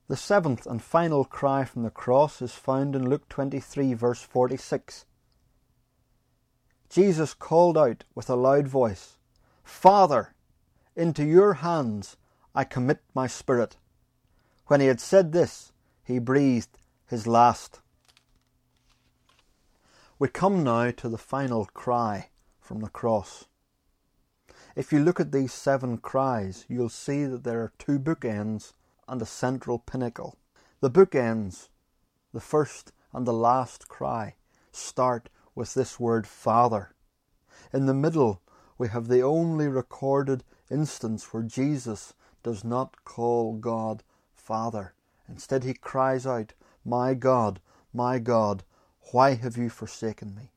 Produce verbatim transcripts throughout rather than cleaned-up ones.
The seventh and final cry from the cross is found in Luke twenty-three, verse forty-six. Jesus called out with a loud voice, "Father, into your hands I commit my spirit." When he had said this, he breathed his last. We come now to the final cry from the cross. If you look at these seven cries, you'll see that there are two bookends and a central pinnacle. The bookends, the first and the last cry, start with this word Father. In the middle, we have the only recorded instance where Jesus does not call God Father. Instead, he cries out, "My God, my God, why have you forsaken me?"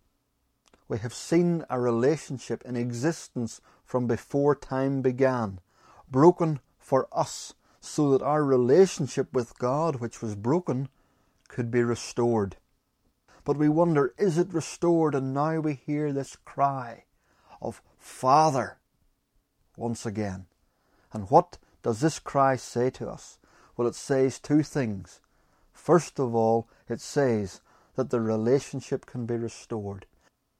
We have seen a relationship in existence from before time began, broken for us, so that our relationship with God, which was broken, could be restored. But we wonder, is it restored? And now we hear this cry of Father once again. And what does this cry say to us? Well, it says two things. First of all, it says that the relationship can be restored.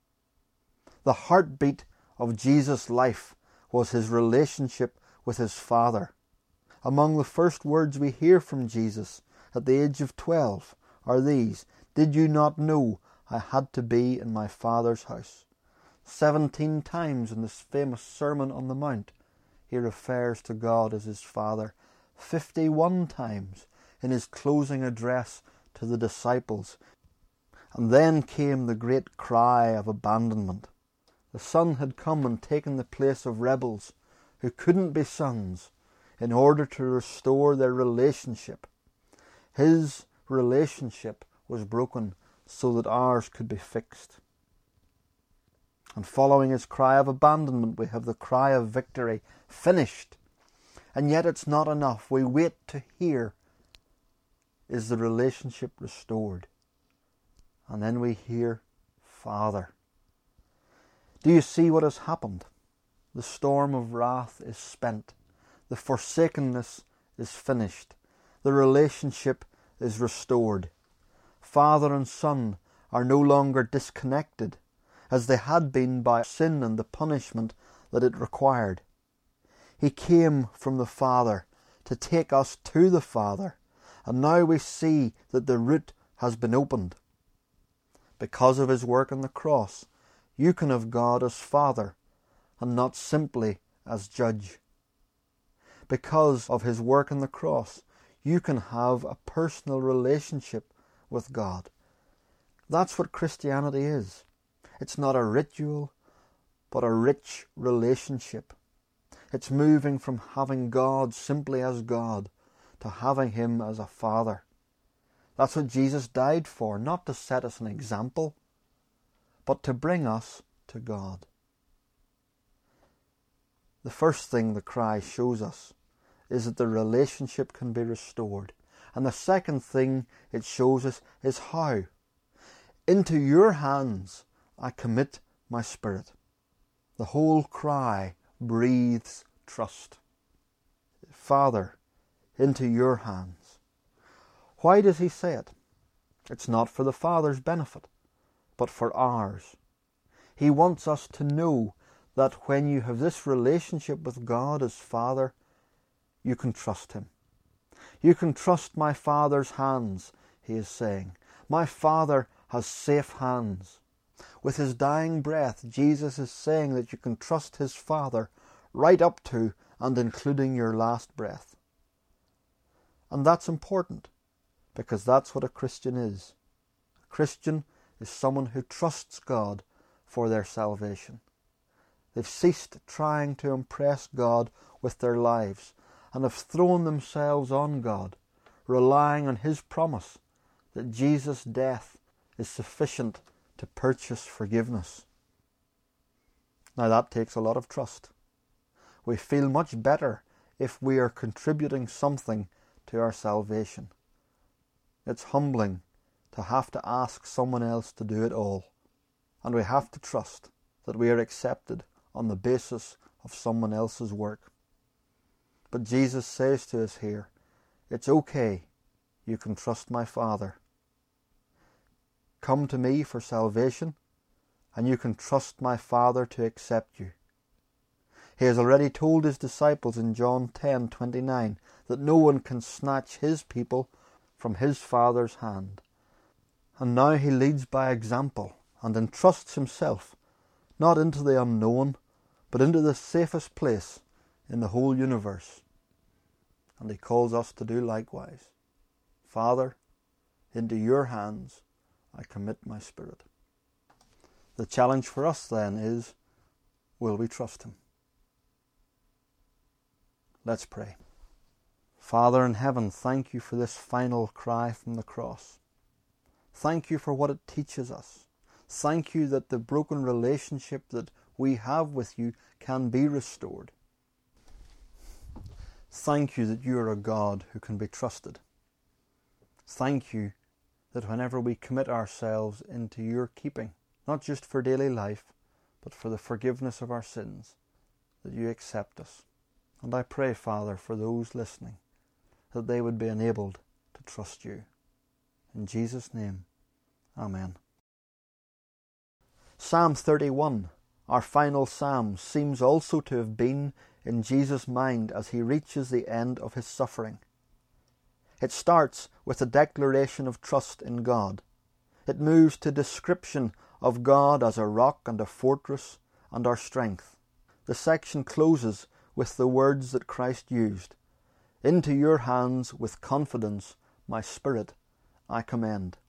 The heartbeat of Jesus' life was his relationship with his Father. Among the first words we hear from Jesus at the age of twelve are these: "Did you not know I had to be in my Father's house?" Seventeen times in this famous Sermon on the Mount, he refers to God as his Father. Fifty-one times in his closing address to the disciples. And then came the great cry of abandonment. The Son had come and taken the place of rebels who couldn't be sons, in order to restore their relationship. His relationship was broken so that ours could be fixed. And following his cry of abandonment, we have the cry of victory, "Finished." And yet it's not enough. We wait to hear, is the relationship restored? And then we hear, Father. Do you see what has happened? The storm of wrath is spent. The forsakenness is finished. The relationship is restored. Father and Son are no longer disconnected, as they had been by sin and the punishment that it required. He came from the Father to take us to the Father, and now we see that the route has been opened. Because of his work on the cross, you can have God as Father, and not simply as Judge. Because of his work on the cross, you can have a personal relationship with God. That's what Christianity is. It's not a ritual, but a rich relationship. It's moving from having God simply as God to having him as a Father. That's what Jesus died for, not to set us an example, but to bring us to God. The first thing the cry shows us is that the relationship can be restored. And the second thing it shows us is how. Into your hands I commit my spirit. The whole cry breathes trust. Father, into your hands. Why does he say it? It's not for the Father's benefit, but for ours. He wants us to know that when you have this relationship with God as Father, you can trust him. You can trust my Father's hands, he is saying. My Father has safe hands. With his dying breath, Jesus is saying that you can trust his Father right up to and including your last breath. And that's important, because that's what a Christian is. A Christian is someone who trusts God for their salvation. They've ceased trying to impress God with their lives and have thrown themselves on God, relying on his promise that Jesus' death is sufficient to purchase forgiveness. Now that takes a lot of trust. We feel much better if we are contributing something to our salvation. It's humbling to have to ask someone else to do it all, and we have to trust that we are accepted on the basis of someone else's work. But Jesus says to us here, It's okay. You can trust my Father. Come to me for salvation, and you can trust my Father to accept you. He has already told his disciples in John ten twenty-nine that no one can snatch his people from his Father's hand. And now he leads by example and entrusts himself not into the unknown, but into the safest place in the whole universe. And he calls us to do likewise. Father, into your hands I commit my spirit. The challenge for us then is, will we trust him? Let's pray. Father in heaven, thank you for this final cry from the cross. Thank you for what it teaches us. Thank you that the broken relationship that we have with you can be restored. Thank you that you are a God who can be trusted. Thank you that whenever we commit ourselves into your keeping, not just for daily life, but for the forgiveness of our sins, that you accept us. And I pray, Father, for those listening, that they would be enabled to trust you. In Jesus' name, Amen. Psalm thirty-one, our final psalm, seems also to have been in Jesus' mind as he reaches the end of his suffering. It starts with a declaration of trust in God. It moves to description of God as a rock and a fortress and our strength. The section closes with the words that Christ used. Into your hands with confidence my spirit I commend.